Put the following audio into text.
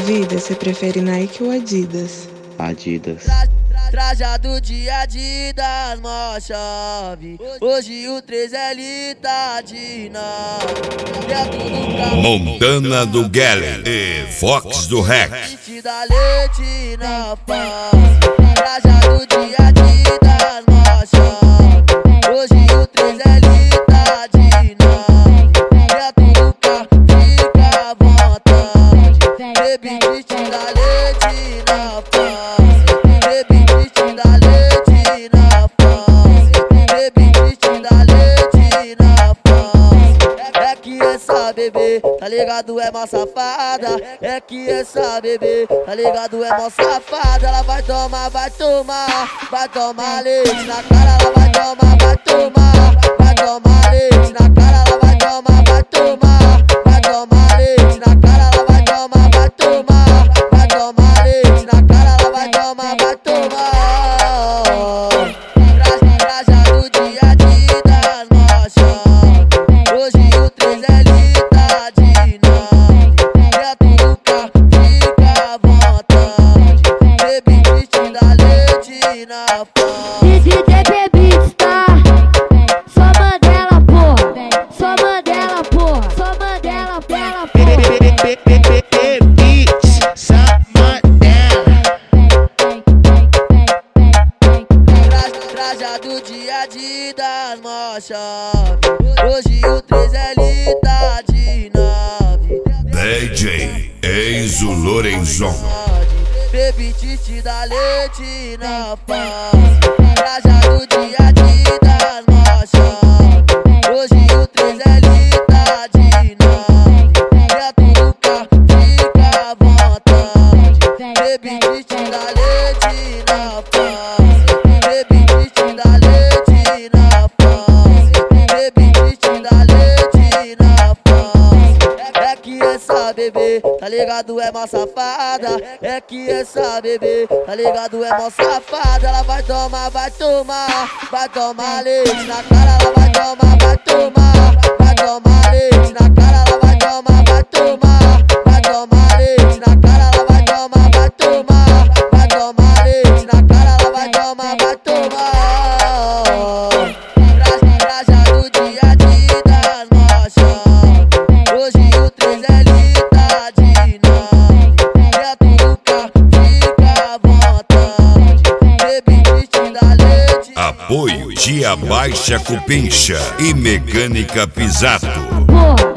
vida, você prefere Nike ou Adidas? Adidas. Trajado de Adidas, mó chave. Hoje o 3L tá de nave. Montana do Galley e Fox do Rec. Da leite na face. Trajado de Adidas, mó chave. Hoje o 3L tá de nave. Dentro do carro fica à vontade. Baby, te dá leite na face. Baby, te dá leite na face. Baby, te dá leite na face. É que essa bebê, tá ligado, é mó safada. É que essa bebê, tá ligado, é mó safada. Ela vai tomar, vai tomar. Vai tomar leite na cara, ela vai tomar, vai tomar. Vai tomar leite na cara, ela vai tomar, vai tomar. Vai tomar leite na cara, ela vai tomar, vai tomar. Vai tomar leite na cara, ela vai tomar, vai tomar. Trajado de Adidas, mó chave. Hoje o 3L tá de nave. Dentro do carro fica à vontade. Baby, te dá leite na face. DJ Beats, tá? Só Mandela, porra. Só Mandela, porra. Só Mandela, porra. Beats, só Mandela. Trajado de Adidas, mó chave. Hoje o 3L tá de nave. DJ Enzo Lorenzon. Baby, te dá leite na face. Trajado de Adidas, mó chave. Hoje o 3L tá de nave. Dentro do carro fica à vontade. Baby, te dá leite na face. Baby, te dá leite na face. Baby, te dá leite na face. É que essa bebê, tá ligado, é mó safada. É que essa bebê, tá ligado, é mó safada. Ela vai tomar, vai tomar. Vai tomar leite na cara, ela vai tomar, vai tomar. Vai tomar leite na cara, ela vai tomar, vai tomar. Vai tomar leite na cara, ela vai tomar, vai tomar. Vai tomar leite na cara, ela vai tomar, vai tomar. Trajado de Adidas, mó chave. Hoje o 3L tá de nave. Dentro do carro fica à vontade. Baby, te dá leite. Apoio Tia Baixa Cupincha e Mecânica Pisato. Porra.